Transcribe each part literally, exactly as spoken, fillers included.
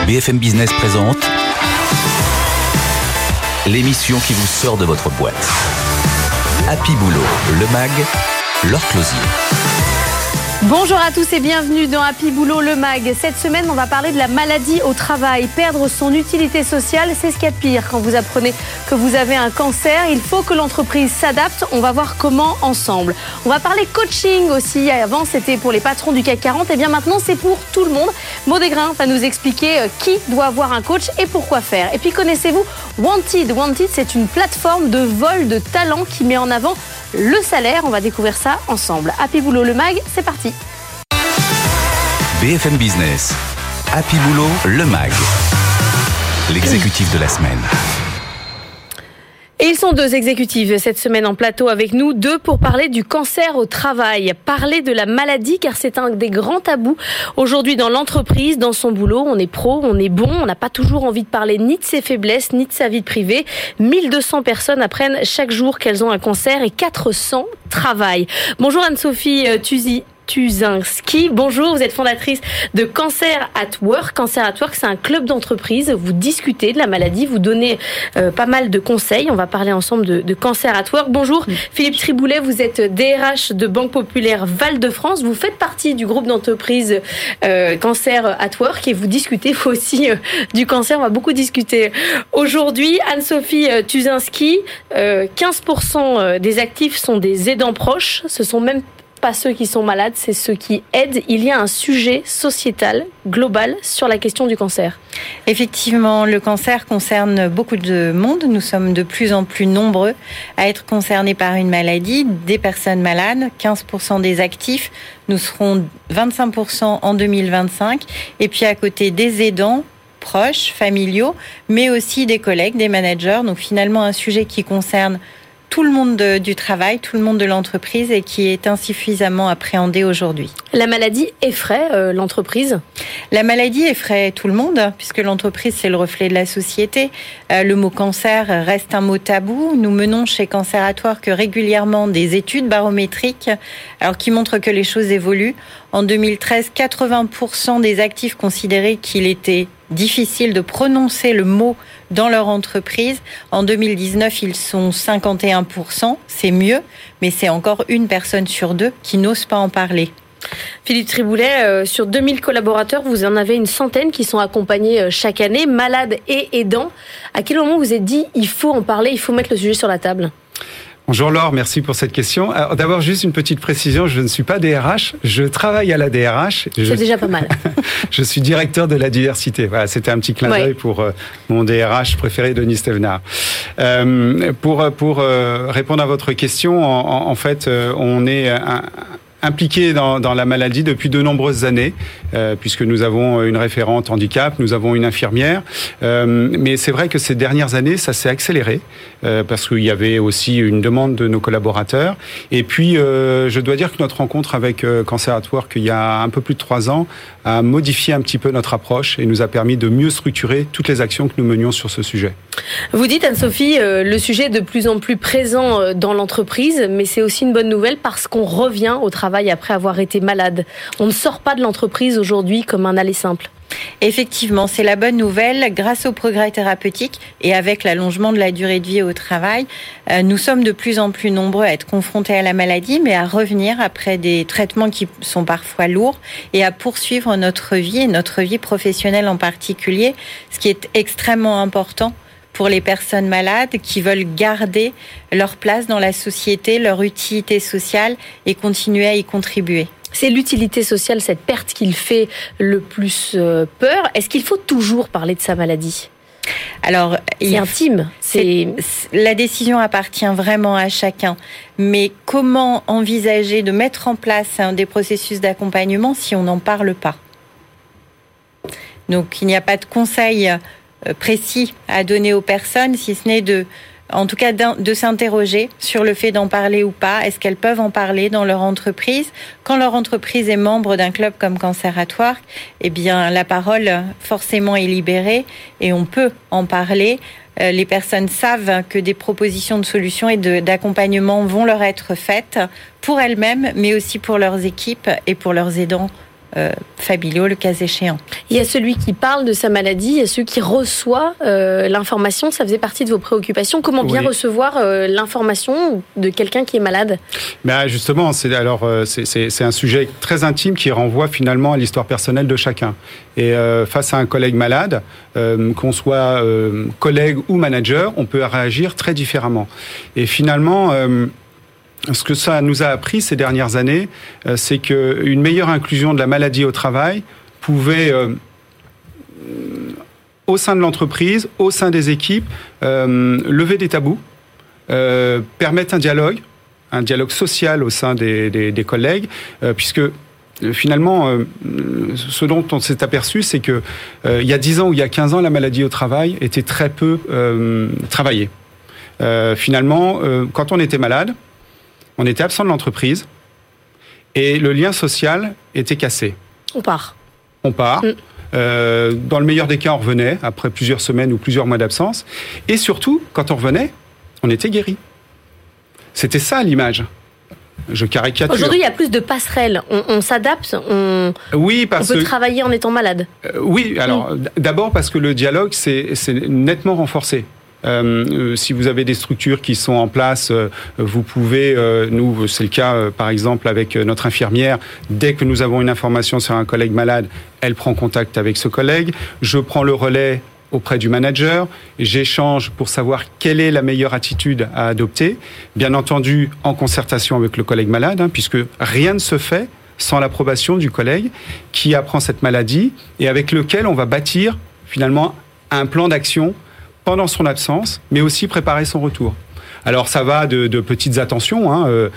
B F M Business présente l'émission qui vous sort de votre boîte. Happy Boulot, le mag, Laure Closier. Bonjour à tous et bienvenue dans Happy Boulot, le mag. Cette semaine, on va parler de la maladie au travail. Perdre son utilité sociale, c'est ce qu'il y a de pire. Quand vous apprenez que vous avez un cancer, il faut que l'entreprise s'adapte. On va voir comment ensemble. On va parler coaching aussi. Avant, c'était pour les patrons du C A C quarante. Et bien maintenant, c'est pour tout le monde. Maud Desgrains va nous expliquer qui doit avoir un coach et pourquoi faire. Et puis, connaissez-vous Wanted? Wanted, c'est une plateforme de vol de talent qui met en avant le salaire. On va découvrir ça ensemble. Happy Boulot, le mag, c'est parti. B F M Business, Happy Boulot, le mag, l'exécutif de la semaine. Et ils sont deux exécutifs cette semaine en plateau avec nous, deux pour parler du cancer au travail, parler de la maladie car c'est un des grands tabous aujourd'hui dans l'entreprise, dans son boulot. On est pro, on est bon, on n'a pas toujours envie de parler ni de ses faiblesses ni de sa vie privée. mille deux cents personnes apprennent chaque jour qu'elles ont un cancer et quatre cents travaillent. Bonjour Anne-Sophie Tuzy. Tuzinski. Bonjour, vous êtes fondatrice de Cancer at Work. Cancer at Work, c'est un club d'entreprise. Vous discutez de la maladie, vous donnez euh, pas mal de conseils. On va parler ensemble de, de Cancer at Work. Bonjour, mmh. Philippe Triboulet, vous êtes D R H de Banque Populaire Val-de-France. Vous faites partie du groupe d'entreprise euh, Cancer at Work et vous discutez vous aussi euh, du cancer. On va beaucoup discuter aujourd'hui. Anne-Sophie Tuzinski, euh, quinze pour cent des actifs sont des aidants proches. Ce sont même pas ceux qui sont malades, c'est ceux qui aident. Il y a un sujet sociétal, global, sur la question du cancer. Effectivement, le cancer concerne beaucoup de monde. Nous sommes de plus en plus nombreux à être concernés par une maladie. Des personnes malades, quinze pour cent des actifs. Nous serons vingt-cinq pour cent en deux mille vingt-cinq. Et puis à côté des aidants, proches, familiaux, mais aussi des collègues, des managers. Donc finalement, un sujet qui concerne tout le monde de, du travail, tout le monde de l'entreprise et qui est insuffisamment appréhendé aujourd'hui. La maladie effraie euh, l'entreprise ? La maladie effraie tout le monde, puisque l'entreprise, c'est le reflet de la société. Euh, le mot cancer reste un mot tabou. Nous menons chez Cancer at Work régulièrement des études barométriques alors, qui montrent que les choses évoluent. En deux mille treize, quatre-vingts pour cent des actifs considéraient qu'il était difficile de prononcer le mot dans leur entreprise. En deux mille dix-neuf, ils sont cinquante et un pour cent. C'est mieux, mais c'est encore une personne sur deux qui n'ose pas en parler. Philippe Triboulet, euh, sur deux mille collaborateurs, vous en avez une centaine qui sont accompagnés euh, chaque année, malades et aidants. À quel moment vous vous êtes dit, il faut en parler, il faut mettre le sujet sur la table ? Bonjour Laure, merci pour cette question. Alors, d'abord, juste une petite précision, je ne suis pas D R H, je travaille à la D R H. C'est je... déjà pas mal. Je suis directeur de la diversité. Voilà, c'était un petit clin d'œil ouais. pour euh, mon D R H préféré, Denis Stevenard. Euh, pour pour euh, répondre à votre question, en, en fait, euh, on est un, impliqué dans, dans la maladie depuis de nombreuses années, euh, puisque nous avons une référente handicap, nous avons une infirmière. Euh, mais c'est vrai que ces dernières années, ça s'est accéléré, euh, parce qu'il y avait aussi une demande de nos collaborateurs. Et puis, euh, je dois dire que notre rencontre avec euh, Cancer at Work, il y a un peu plus de trois ans, a modifié un petit peu notre approche et nous a permis de mieux structurer toutes les actions que nous menions sur ce sujet. Vous dites, Anne-Sophie, euh, le sujet est de plus en plus présent dans l'entreprise, mais c'est aussi une bonne nouvelle parce qu'on revient au travail après avoir été malade. On ne sort pas de l'entreprise aujourd'hui comme un aller simple. Effectivement, c'est la bonne nouvelle. Grâce au progrès thérapeutique et avec l'allongement de la durée de vie au travail, euh, nous sommes de plus en plus nombreux à être confrontés à la maladie, mais à revenir après des traitements qui sont parfois lourds et à poursuivre notre vie, et notre vie professionnelle en particulier, ce qui est extrêmement important pour les personnes malades qui veulent garder leur place dans la société, leur utilité sociale et continuer à y contribuer. C'est l'utilité sociale, cette perte qui fait le plus peur. Est-ce qu'il faut toujours parler de sa maladie ? Alors, c'est intime. C'est... c'est... La décision appartient vraiment à chacun. Mais comment envisager de mettre en place des processus d'accompagnement si on n'en parle pas ? Donc, il n'y a pas de conseil précis à donner aux personnes, si ce n'est de... En tout cas, de s'interroger sur le fait d'en parler ou pas. Est-ce qu'elles peuvent en parler dans leur entreprise ? Quand leur entreprise est membre d'un club comme Cancer at Work, eh bien, la parole, forcément, est libérée et on peut en parler. Les personnes savent que des propositions de solutions et de, d'accompagnement vont leur être faites pour elles-mêmes, mais aussi pour leurs équipes et pour leurs aidants euh, familiaux, le cas échéant. Il y a celui qui parle de sa maladie, il y a celui qui reçoit euh, l'information. Ça faisait partie de vos préoccupations. Comment bien oui. recevoir euh, l'information de quelqu'un qui est malade ? Ben justement, c'est, alors, c'est, c'est, c'est un sujet très intime qui renvoie finalement à l'histoire personnelle de chacun. Et euh, face à un collègue malade, euh, qu'on soit euh, collègue ou manager, on peut réagir très différemment. Et finalement... Euh, Ce que ça nous a appris ces dernières années, euh, c'est qu'une meilleure inclusion de la maladie au travail pouvait, euh, au sein de l'entreprise, au sein des équipes, euh, lever des tabous, euh, permettre un dialogue, un dialogue social au sein des, des, des collègues, euh, puisque finalement, euh, ce dont on s'est aperçu, c'est que euh, il y a dix ans ou il y a quinze ans, la maladie au travail était très peu euh, travaillée. Euh, finalement, euh, quand on était malade, on était absent de l'entreprise et le lien social était cassé. On part. On part. Mm. Euh, dans le meilleur des cas, on revenait après plusieurs semaines ou plusieurs mois d'absence. Et surtout, quand on revenait, on était guéri. C'était ça l'image. Je caricature. Aujourd'hui, il y a plus de passerelles. On, on s'adapte. On, oui, parce on peut que, travailler en étant malade. Euh, oui, alors mm. d'abord parce que le dialogue, c'est, c'est nettement renforcé. Euh, si vous avez des structures qui sont en place, euh, vous pouvez, euh, nous, c'est le cas euh, par exemple avec notre infirmière, dès que nous avons une information sur un collègue malade, elle prend contact avec ce collègue, je prends le relais auprès du manager, j'échange pour savoir quelle est la meilleure attitude à adopter, bien entendu en concertation avec le collègue malade, hein, puisque rien ne se fait sans l'approbation du collègue qui apprend cette maladie et avec lequel on va bâtir finalement un plan d'action pendant son absence, mais aussi préparer son retour. Alors ça va de, de petites attentions hein, euh,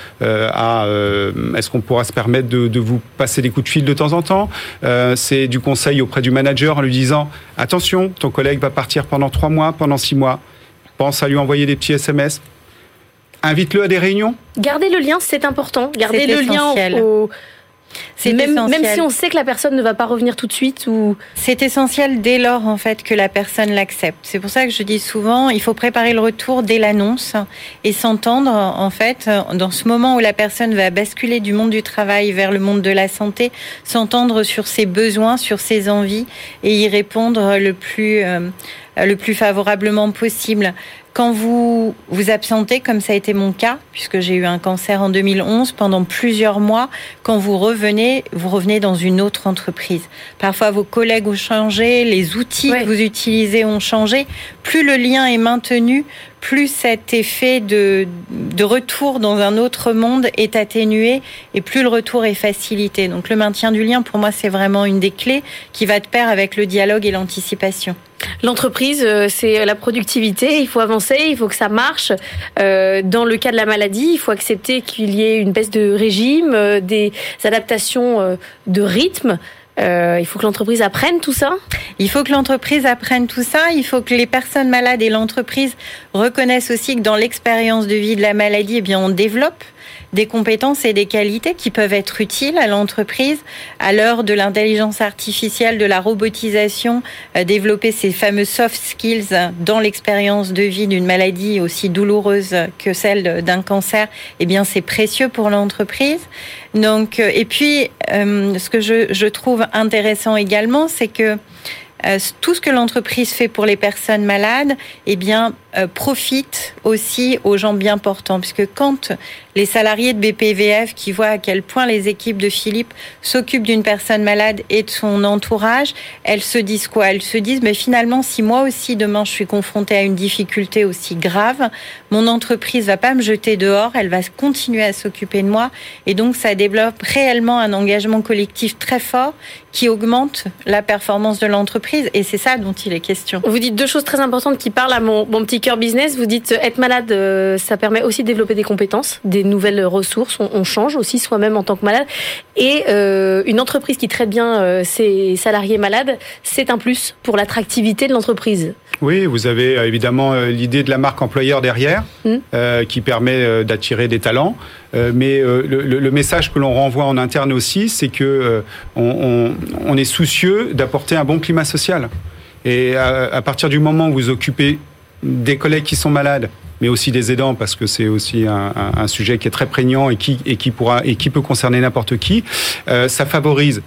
à euh, est-ce qu'on pourra se permettre de, de vous passer des coups de fil de temps en temps. Euh, c'est du conseil auprès du manager en lui disant attention, ton collègue va partir pendant trois mois, pendant six mois. Pense à lui envoyer des petits S M S. Invite-le à des réunions. Gardez le lien, c'est important. Gardez c'est le essentiel. lien au... C'est même, essentiel. même si on sait que la personne ne va pas revenir tout de suite ou... C'est essentiel dès lors en fait que la personne l'accepte. C'est pour ça que je dis souvent, il faut préparer le retour dès l'annonce et s'entendre en fait dans ce moment où la personne va basculer du monde du travail vers le monde de la santé, s'entendre sur ses besoins, sur ses envies et y répondre le plus euh, le plus favorablement possible. Quand vous vous absentez, comme ça a été mon cas, puisque j'ai eu un cancer en deux mille onze, pendant plusieurs mois, quand vous revenez, vous revenez dans une autre entreprise. Parfois, vos collègues ont changé, les outils ouais. que vous utilisez ont changé. Plus le lien est maintenu, plus cet effet de, de retour dans un autre monde est atténué et plus le retour est facilité. Donc le maintien du lien, pour moi, c'est vraiment une des clés qui va de pair avec le dialogue et l'anticipation. L'entreprise, c'est la productivité, il faut avancer, il faut que ça marche. Euh, dans le cas de la maladie, il faut accepter qu'il y ait une baisse de régime, euh, des adaptations euh, de rythme. Euh, il faut que l'entreprise apprenne tout ça. Il faut que l'entreprise apprenne tout ça. Il faut que les personnes malades et l'entreprise reconnaissent aussi que dans l'expérience de vie de la maladie, eh bien, on développe des compétences et des qualités qui peuvent être utiles à l'entreprise. À l'heure de l'intelligence artificielle, de la robotisation, euh, développer ces fameux soft skills dans l'expérience de vie d'une maladie aussi douloureuse que celle d'un cancer, eh bien, c'est précieux pour l'entreprise. Donc, euh, et puis, euh, ce que je, je trouve intéressant également, c'est que Euh, tout ce que l'entreprise fait pour les personnes malades, eh bien, euh, profite aussi aux gens bien portants. Puisque quand les salariés de B P V F qui voient à quel point les équipes de Philippe s'occupent d'une personne malade et de son entourage, elles se disent quoi ? Elles se disent, mais finalement, si moi aussi, demain, je suis confrontée à une difficulté aussi grave, mon entreprise va pas me jeter dehors, elle va continuer à s'occuper de moi. Et donc, ça développe réellement un engagement collectif très fort qui augmente la performance de l'entreprise. Et c'est ça dont il est question. Vous dites deux choses très importantes qui parlent à mon, mon petit cœur business. Vous dites être malade, ça permet aussi de développer des compétences, des nouvelles ressources. On, on change aussi soi-même en tant que malade. Et euh, une entreprise qui traite bien euh, ses salariés malades, c'est un plus pour l'attractivité de l'entreprise. Oui, vous avez euh, évidemment euh, l'idée de la marque employeur derrière, mmh. euh, qui permet euh, d'attirer des talents. Euh, mais euh, le, le message que l'on renvoie en interne aussi, c'est que euh, on, on, on est soucieux d'apporter un bon climat social. Et à, à partir du moment où vous occupez des collègues qui sont malades, mais aussi des aidants, parce que c'est aussi un, un, un sujet qui est très prégnant et qui, et qui pourra et qui peut concerner n'importe qui, euh, ça favorise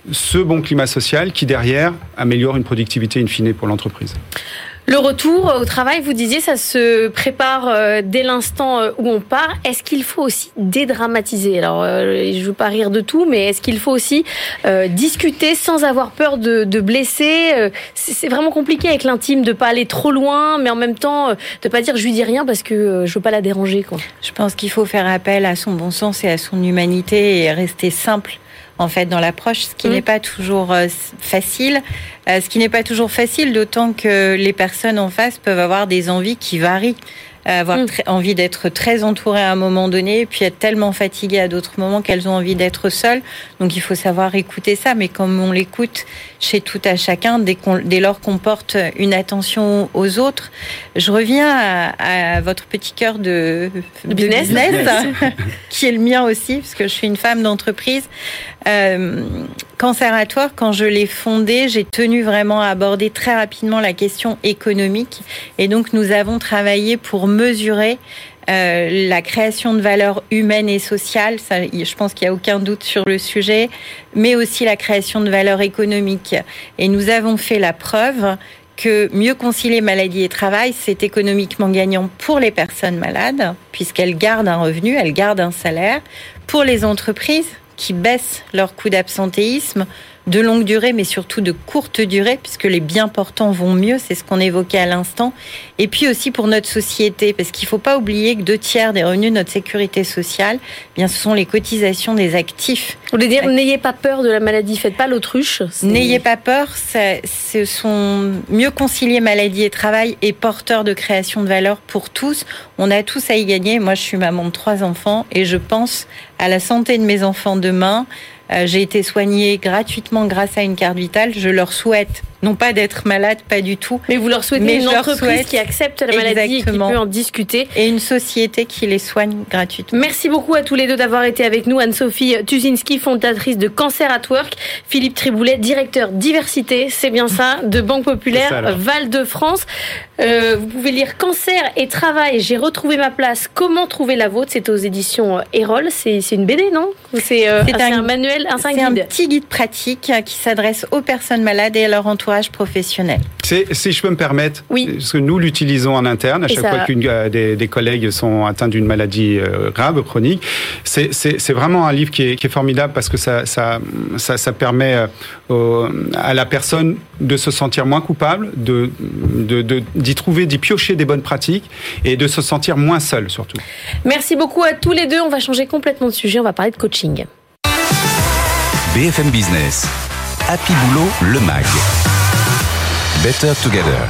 ce bon climat social qui, derrière, améliore une productivité in fine pour l'entreprise. Le retour au travail, vous disiez, ça se prépare euh, dès l'instant euh, où on part. Est-ce qu'il faut aussi dédramatiser ? Alors, euh, je ne veux pas rire de tout, mais est-ce qu'il faut aussi euh, discuter sans avoir peur de, de blesser ? euh, c'est, c'est vraiment compliqué avec l'intime de pas aller trop loin, mais en même temps, euh, de pas dire je lui dis rien parce que euh, je veux pas la déranger, quoi. Je pense qu'il faut faire appel à son bon sens et à son humanité et rester simple. En fait, dans l'approche, ce qui mmh. n'est pas toujours euh, facile, euh, ce qui n'est pas toujours facile, d'autant que les personnes en face peuvent avoir des envies qui varient, euh, avoir mmh. très, envie d'être très entourées à un moment donné, puis être tellement fatiguées à d'autres moments qu'elles ont envie d'être seules. Donc, il faut savoir écouter ça, mais comme on l'écoute chez tout à chacun, dès, qu'on, dès lors qu'on porte une attention aux autres. Je reviens à, à votre petit cœur de, de business, business qui est le mien aussi, parce que je suis une femme d'entreprise. Euh, Canceratoire, quand je l'ai fondé, j'ai tenu vraiment à aborder très rapidement la question économique. Et donc, nous avons travaillé pour mesurer euh, la création de valeur humaine et sociale. Ça, je pense qu'il n'y a aucun doute sur le sujet, mais aussi la création de valeur économique. Et nous avons fait la preuve que mieux concilier maladie et travail, c'est économiquement gagnant pour les personnes malades, puisqu'elles gardent un revenu, elles gardent un salaire, pour les entreprises qui baissent leur coût d'absentéisme de longue durée, mais surtout de courte durée, puisque les biens portants vont mieux, c'est ce qu'on évoquait à l'instant. Et puis aussi pour notre société, parce qu'il ne faut pas oublier que deux tiers des revenus de notre sécurité sociale, eh bien, ce sont les cotisations des actifs. Vous voulez dire, Ac- n'ayez pas peur de la maladie, faites pas l'autruche. C'est... N'ayez pas peur, c'est, ce sont mieux concilier maladie et travail et porteur de création de valeur pour tous. On a tous à y gagner. Moi, je suis maman de trois enfants et je pense à la santé de mes enfants demain. Euh, j'ai été soignée gratuitement grâce à une carte vitale. Je leur souhaite, non pas d'être malade, pas du tout. Mais vous leur souhaitez mais une entreprise qui accepte la maladie exactement. Et qui peut en discuter. Et une société qui les soigne gratuitement. Merci beaucoup à tous les deux d'avoir été avec nous. Anne-Sophie Tuzinski, fondatrice de Cancer at Work. Philippe Triboulet, directeur diversité, c'est bien ça, de Banque Populaire Val-de-France. Euh, vous pouvez lire Cancer et Travail, j'ai retrouvé ma place, comment trouver la vôtre. C'est aux éditions Erol. C'est, c'est une B D, non ? C'est, euh, c'est, c'est un, un manuel, un, c'est un guide. un petit guide pratique qui s'adresse aux personnes malades et à leur entourage professionnel. C'est, si je peux me permettre, oui. parce que nous l'utilisons en interne à chaque ça... fois qu'une euh, des, des collègues sont atteints d'une maladie euh, grave, chronique. C'est, c'est, c'est vraiment un livre qui est, qui est formidable parce que ça, ça, ça, ça permet euh, à la personne de se sentir moins coupable, de, de, de, d'y trouver, d'y piocher des bonnes pratiques et de se sentir moins seul surtout. Merci beaucoup à tous les deux. On va changer complètement de sujet. On va parler de coaching. B F M Business, Happy Boulot, le mag. Better Together.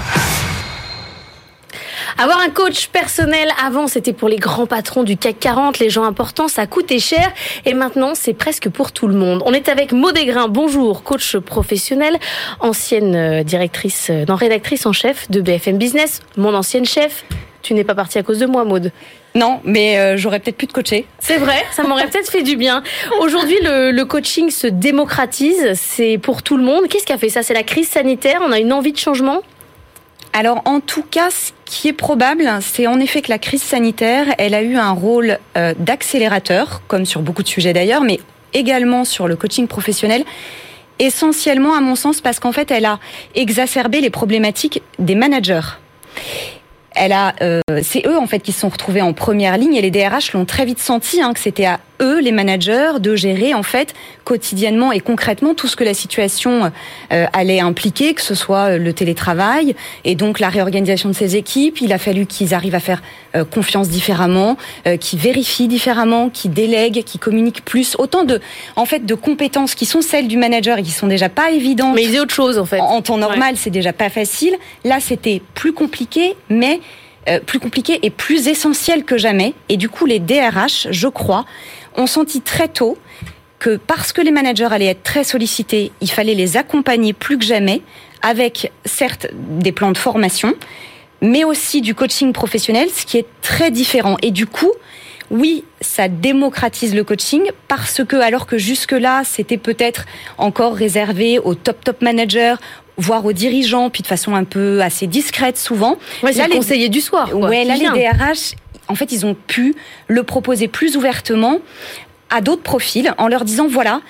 Avoir un coach personnel, avant c'était pour les grands patrons du C A C quarante, les gens importants, ça coûtait cher et maintenant c'est presque pour tout le monde. On est avec Maud Aigrin, bonjour, coach professionnel, ancienne directrice, non, rédactrice en chef de B F M Business, mon ancienne chef. Tu n'es pas partie à cause de moi, Maud. Non, mais euh, j'aurais peut-être pu te coacher. C'est vrai, ça m'aurait peut-être fait du bien. Aujourd'hui, le, le coaching se démocratise, c'est pour tout le monde. Qu'est-ce qui a fait ça ? C'est la crise sanitaire, on a une envie de changement ? Alors, en tout cas, ce qui est probable, c'est en effet que la crise sanitaire, elle a eu un rôle euh, d'accélérateur, comme sur beaucoup de sujets d'ailleurs, mais également sur le coaching professionnel, essentiellement, à mon sens, parce qu'en fait, elle a exacerbé les problématiques des managers. Elle a, euh, c'est eux en fait qui se sont retrouvés en première ligne et les D R H l'ont très vite senti hein, que c'était à eux, les managers, de gérer en fait quotidiennement et concrètement tout ce que la situation euh, allait impliquer, que ce soit le télétravail et donc la réorganisation de ces équipes. Il a fallu qu'ils arrivent à faire euh, confiance différemment, euh, qu'ils vérifient différemment, qu'ils délèguent, qu'ils communiquent plus. Autant de, en fait, de compétences qui sont celles du manager et qui sont déjà pas évidentes. Mais il y a autre chose en fait. En, en temps normal, ouais. C'est déjà pas facile. Là, c'était plus compliqué, mais euh, plus compliqué et plus essentiel que jamais. Et du coup, les D R H, je crois, ont senti très tôt que parce que les managers allaient être très sollicités, il fallait les accompagner plus que jamais avec, certes, des plans de formation, mais aussi du coaching professionnel, ce qui est très différent. Et du coup, oui, ça démocratise le coaching parce que, alors que jusque-là, c'était peut-être encore réservé aux top, top managers, voire aux dirigeants, puis de façon un peu assez discrète souvent. Ouais, c'est là, le les conseiller du soir. Quoi, ouais, là, les D R H, en fait, ils ont pu le proposer plus ouvertement à d'autres profils en leur disant, voilà,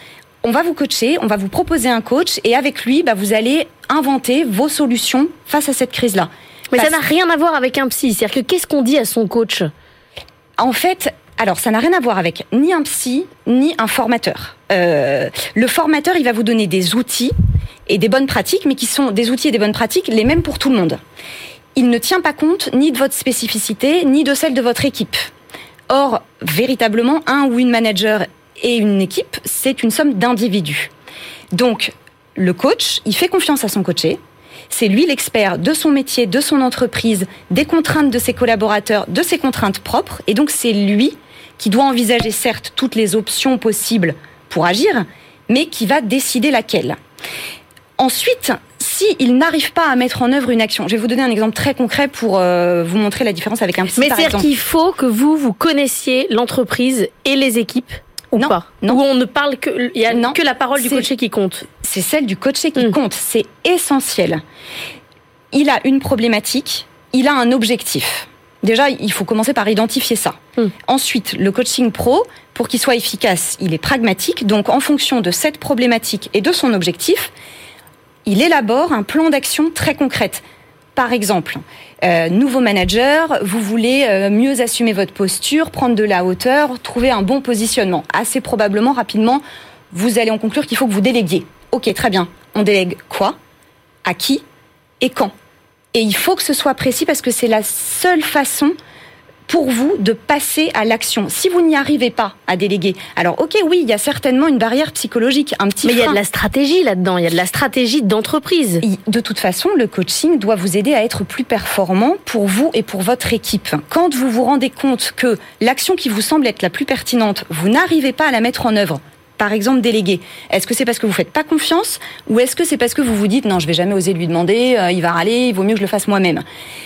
on va vous coacher, on va vous proposer un coach et avec lui, bah, vous allez inventer vos solutions face à cette crise-là. Mais Parce... ça n'a rien à voir avec un psy. C'est-à-dire que qu'est-ce qu'on dit à son coach ? En fait, alors ça n'a rien à voir avec ni un psy, ni un formateur. Euh, le formateur, il va vous donner des outils et des bonnes pratiques, mais qui sont des outils et des bonnes pratiques les mêmes pour tout le monde. Il ne tient pas compte ni de votre spécificité, ni de celle de votre équipe. Or, véritablement, un ou une manager et une équipe, c'est une somme d'individus. Donc, le coach, il fait confiance à son coaché. C'est lui l'expert de son métier, de son entreprise, des contraintes de ses collaborateurs, de ses contraintes propres. Et donc, c'est lui qui doit envisager, certes, toutes les options possibles pour agir, mais qui va décider laquelle. Ensuite, s'il n'arrive pas à mettre en œuvre une action, je vais vous donner un exemple très concret pour euh, vous montrer la différence avec un psy, Mais par c'est-à-dire exemple. qu'il faut que vous, vous connaissiez l'entreprise et les équipes ou Non, pas ? non. Ou on ne parle que, il y a Non, que la parole du c'est- coaché qui compte. C'est celle du coaché qui Mm. compte, c'est essentiel. Il a une problématique, il a un objectif. Déjà, il faut commencer par identifier ça. Mm. Ensuite, le coaching pro, pour qu'il soit efficace, il est pragmatique. Donc, en fonction de cette problématique et de son objectif, il élabore un plan d'action très concret. Par exemple, euh, nouveau manager, vous voulez euh, mieux assumer votre posture, prendre de la hauteur, trouver un bon positionnement. Assez probablement, rapidement, vous allez en conclure qu'il faut que vous déléguiez. Ok, très bien. On délègue quoi ? À qui ? Et quand ? Et il faut que ce soit précis parce que c'est la seule façon pour vous de passer à l'action. Si vous n'y arrivez pas à déléguer, alors ok, oui, il y a certainement une barrière psychologique, un petit Mais il y a frein. de la stratégie là-dedans, il y a de la stratégie d'entreprise. De toute façon, le coaching doit vous aider à être plus performant pour vous et pour votre équipe. Quand vous vous rendez compte que l'action qui vous semble être la plus pertinente, vous n'arrivez pas à la mettre en œuvre, par exemple déléguer, est-ce que c'est parce que vous faites pas confiance ou est-ce que c'est parce que vous vous dites non, je vais jamais oser lui demander, euh, il va râler, il vaut mieux que je le fasse moi-même.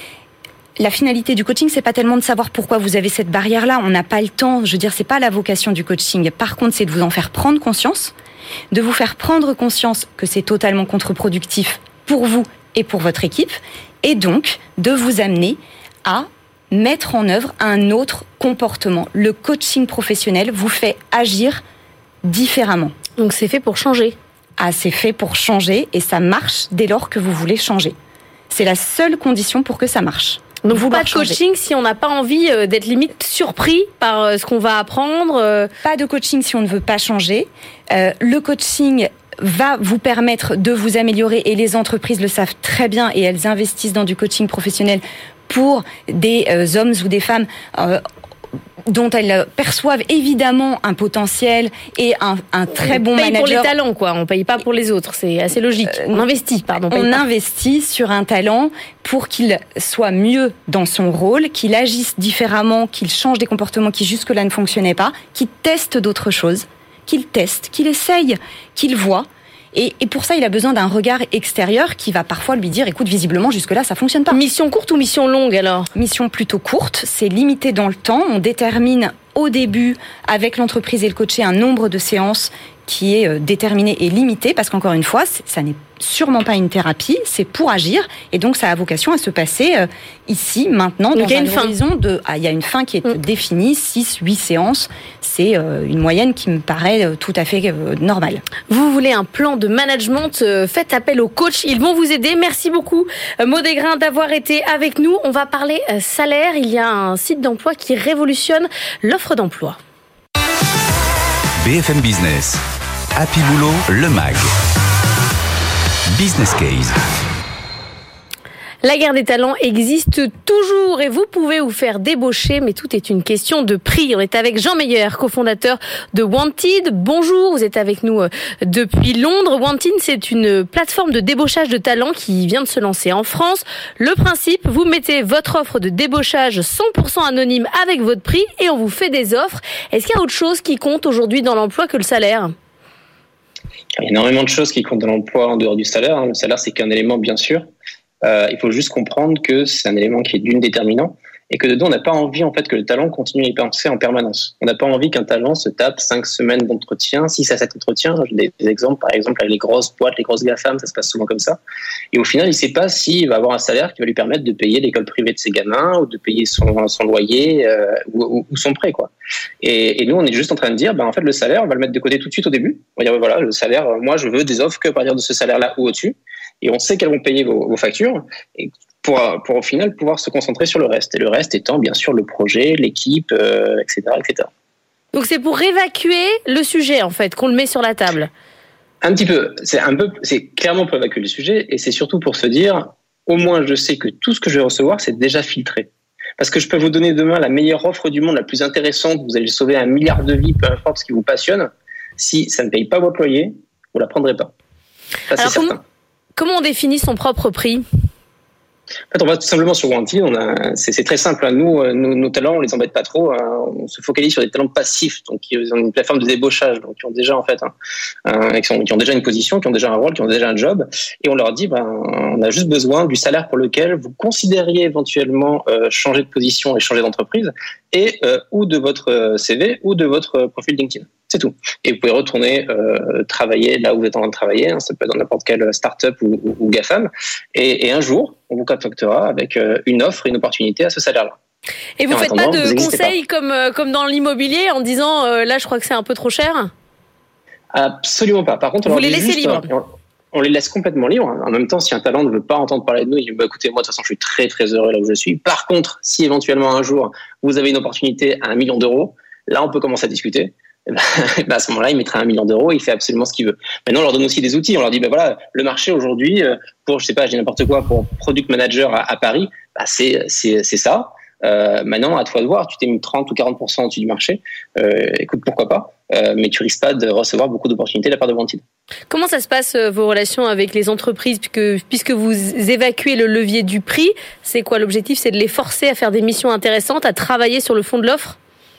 La finalité du coaching, c'est pas tellement de savoir pourquoi vous avez cette barrière-là. On n'a pas le temps. Je veux dire, c'est pas la vocation du coaching. Par contre, c'est de vous en faire prendre conscience, de vous faire prendre conscience que c'est totalement contre-productif pour vous et pour votre équipe, et donc de vous amener à mettre en œuvre un autre comportement. Le coaching professionnel vous fait agir différemment. Donc c'est fait pour changer. Ah, c'est fait pour changer et ça marche dès lors que vous voulez changer. C'est la seule condition pour que ça marche. Donc Vouloir pas de changer. coaching si on n'a pas envie euh, d'être limite surpris par euh, ce qu'on va apprendre. euh. Pas de coaching si on ne veut pas changer. Euh, le coaching va vous permettre de vous améliorer et les entreprises le savent très bien et elles investissent dans du coaching professionnel pour des euh, hommes ou des femmes euh, dont elles perçoivent évidemment un potentiel et un, un très bon On paye manager. pour les talents, quoi. On paye pas pour les autres. C'est assez logique. Euh, on investit, pardon. paye On pas. investit sur un talent pour qu'il soit mieux dans son rôle, qu'il agisse différemment, qu'il change des comportements qui jusque-là ne fonctionnaient pas, qu'il teste d'autres choses, qu'il teste, qu'il essaye, qu'il voit. Et, et pour ça, il a besoin d'un regard extérieur qui va parfois lui dire, écoute, visiblement, jusque-là, ça fonctionne pas. Mission courte ou mission longue alors ? Mission plutôt courte, c'est limité dans le temps. On détermine au début, avec l'entreprise et le coaché, un nombre de séances qui est déterminé et limité, parce qu'encore une fois, ça n'est sûrement pas une thérapie, c'est pour agir, et donc ça a vocation à se passer euh, ici, maintenant, donc dans il y a un une fin. horizon de... Ah, il y a une fin qui est Mm. définie, six, huit séances, c'est euh, une moyenne qui me paraît euh, tout à fait euh, normale. Vous voulez un plan de management, euh, faites appel aux coachs, ils vont vous aider. Merci beaucoup euh, Maud Desgrains d'avoir été avec nous. On va parler euh, salaire. Il y a un site d'emploi qui révolutionne l'offre d'emploi. B F M Business, Happy Boulot, le mag. Business Case. La guerre des talents existe toujours et vous pouvez vous faire débaucher, mais tout est une question de prix. On est avec Jean Meyer, cofondateur de Wanted. Bonjour, vous êtes avec nous depuis Londres. Wanted, c'est une plateforme de débauchage de talents qui vient de se lancer en France. Le principe, vous mettez votre offre de débauchage cent pour cent anonyme avec votre prix et on vous fait des offres. Est-ce qu'il y a autre chose qui compte aujourd'hui dans l'emploi que le salaire ? Il y a énormément de choses qui comptent dans l'emploi en dehors du salaire. Le salaire, c'est qu'un élément, bien sûr. Euh, il faut juste comprendre que c'est un élément qui est d'une déterminant et que dedans, on n'a pas envie en fait que le talent continue à y penser en permanence. On n'a pas envie qu'un talent se tape cinq semaines d'entretien, six à sept entretiens. J'ai des, des exemples, par exemple, avec les grosses boîtes, les grosses GAFAM, ça se passe souvent comme ça. Et au final, il ne sait pas s'il va avoir un salaire qui va lui permettre de payer l'école privée de ses gamins ou de payer son, son loyer euh, ou, ou son prêt, quoi. Et, et nous, on est juste en train de dire, ben, en fait, le salaire, on va le mettre de côté tout de suite au début. On va dire, voilà, le salaire, moi, je veux des offres que à partir de ce salaire-là ou au-dessus. Et on sait qu'elles vont payer vos, vos factures. Et pour, pour au final pouvoir se concentrer sur le reste. Et le reste étant bien sûr le projet, l'équipe, euh, et cetera, et cetera. Donc c'est pour évacuer le sujet en fait, qu'on le met sur la table. Un petit peu. C'est un peu, c'est clairement pour évacuer le sujet, et c'est surtout pour se dire, au moins je sais que tout ce que je vais recevoir, c'est déjà filtré. Parce que je peux vous donner demain la meilleure offre du monde, la plus intéressante, vous allez sauver un milliard de vies, peu importe ce qui vous passionne. Si ça ne paye pas votre loyer, vous la prendrez pas. Ça, Alors c'est comment, certain. Comment on définit son propre prix ? En fait, on va tout simplement sur Wanted. On a, c'est, c'est très simple. Nous, nos, nos talents, on les embête pas trop. On se focalise sur des talents passifs, donc qui ont une plateforme de débauchage, donc qui ont déjà en fait, un, un, qui, ont, qui ont déjà une position, qui ont déjà un rôle, qui ont déjà un job. Et on leur dit, ben, on a juste besoin du salaire pour lequel vous considériez éventuellement euh, changer de position et changer d'entreprise, et euh, ou de votre C V ou de votre profil LinkedIn. C'est tout. Et vous pouvez retourner euh, travailler là où vous êtes en train de travailler. Hein, ça peut être dans n'importe quelle start-up ou, ou, ou GAFAM. Et, et un jour, on vous contactera avec euh, une offre, une opportunité à ce salaire-là. Et vous ne faites attendant, pas de vous conseils pas. comme, euh, comme dans l'immobilier en disant euh, là, je crois que c'est un peu trop cher ? Absolument pas. Par contre, on vous leur les dit laissez juste, libres. On, on les laisse complètement libres. En même temps, si un talent ne veut pas entendre parler de nous, il dit bah, écoutez, moi, de toute façon, je suis très, très heureux là où je suis. Par contre, si éventuellement un jour, vous avez une opportunité à un million d'euros, là, on peut commencer à discuter. Et ben, ben à ce moment-là, il mettra un million d'euros, il fait absolument ce qu'il veut. Maintenant, on leur donne aussi des outils. On leur dit, ben voilà, le marché aujourd'hui, pour, je sais pas, je dis n'importe quoi, pour product manager à, à Paris, ben c'est, c'est, c'est ça. Euh, maintenant, à toi de voir, tu t'es mis trente ou quarante pour cent au-dessus du marché. Euh, écoute, pourquoi pas, euh, mais tu risques pas de recevoir beaucoup d'opportunités de la part de Wanted. Comment ça se passe, vos relations avec les entreprises, puisque, puisque vous évacuez le levier du prix? C'est quoi l'objectif? C'est de les forcer à faire des missions intéressantes, à travailler sur le fond de l'offre?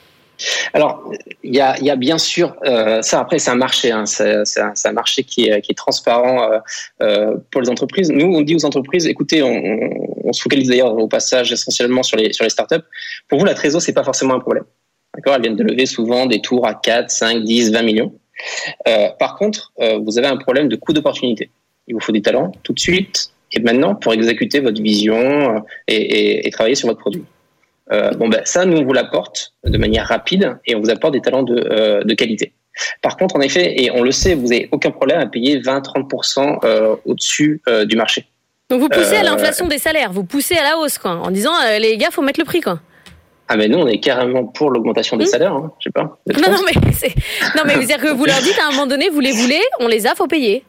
Alors, il y a, y a bien sûr euh, ça. Après, c'est un marché, hein, c'est, c'est, un, c'est un marché qui est, qui est transparent euh, euh, pour les entreprises. Nous, on dit aux entreprises, écoutez, on, on, on se focalise d'ailleurs au passage essentiellement sur les sur les startups. Pour vous, la trésor, c'est pas forcément un problème. D'accord, elles viennent de lever souvent des tours à quatre, cinq, dix, vingt millions. Euh, par contre, euh, vous avez un problème de coût d'opportunité. Il vous faut des talents tout de suite et maintenant pour exécuter votre vision euh, et, et, et travailler sur votre produit. Euh, bon ben ça, nous on vous l'apporte de manière rapide et on vous apporte des talents de, euh, de qualité. Par contre, en effet, et on le sait, vous n'avez aucun problème à payer vingt à trente pour cent euh, au-dessus euh, du marché. Donc vous poussez euh, à l'inflation des salaires, vous poussez à la hausse, quoi, en disant euh, les gars, faut mettre le prix, quoi. Ah mais nous, on est carrément pour l'augmentation des mmh. salaires, hein, je sais pas. Non, non, mais c'est... non, mais c'est-à-dire que vous leur dites à un moment donné, vous les voulez, on les a, faut payer.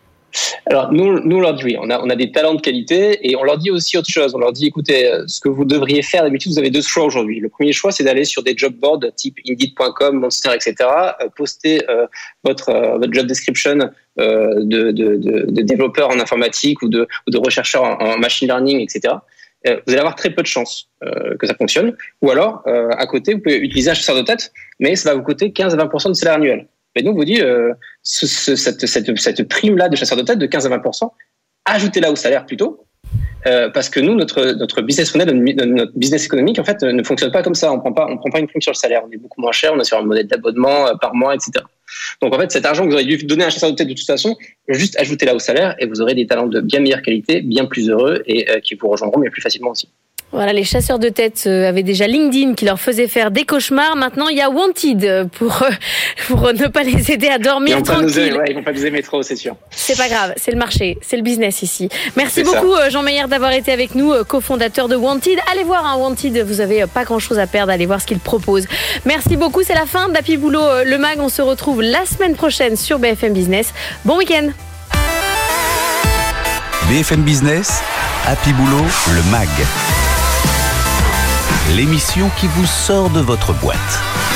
Alors nous, nous on leur dit oui, on a, on a des talents de qualité et on leur dit aussi autre chose. On leur dit écoutez, ce que vous devriez faire d'habitude, vous avez deux choix aujourd'hui. Le premier choix, c'est d'aller sur des job boards type Indeed point com, Monster, et cetera. Euh, poster euh, votre euh, votre job description euh, de, de, de, de développeur en informatique ou de ou de rechercheur en, en machine learning, et cetera. Euh, vous allez avoir très peu de chances euh, que ça fonctionne. Ou alors, euh, à côté, vous pouvez utiliser un chasseur de tête, mais ça va vous coûter quinze à vingt pour cent de salaire annuel. Mais donc, vous dit, euh, ce, ce, cette, cette, cette prime-là de chasseur de tête de quinze à vingt pour cent, ajoutez-la au salaire plutôt, euh, parce que nous, notre, notre business model, notre business économique, en fait, ne fonctionne pas comme ça. On prend pas, on prend pas une prime sur le salaire. On est beaucoup moins cher. On est sur un modèle d'abonnement euh, par mois, et cetera. Donc, en fait, cet argent que vous auriez dû donner à un chasseur de tête de toute façon, juste ajoutez-la au salaire et vous aurez des talents de bien meilleure qualité, bien plus heureux et euh, qui vous rejoindront bien plus facilement aussi. Voilà, les chasseurs de tête avaient déjà LinkedIn qui leur faisait faire des cauchemars. Maintenant, il y a Wanted pour, pour ne pas les aider à dormir ils tranquille. Aimer, ouais, ils vont pas nous aimer trop, c'est sûr. C'est pas grave, c'est le marché, c'est le business ici. Merci c'est beaucoup ça. Jean Meyer d'avoir été avec nous, cofondateur de Wanted. Allez voir hein, Wanted, vous avez pas grand chose à perdre, allez voir ce qu'il propose. Merci beaucoup, c'est la fin d'Happy Boulot le Mag. On se retrouve la semaine prochaine sur B F M Business. Bon week-end. B F M Business, Happy Boulot le Mag. L'émission qui vous sort de votre boîte.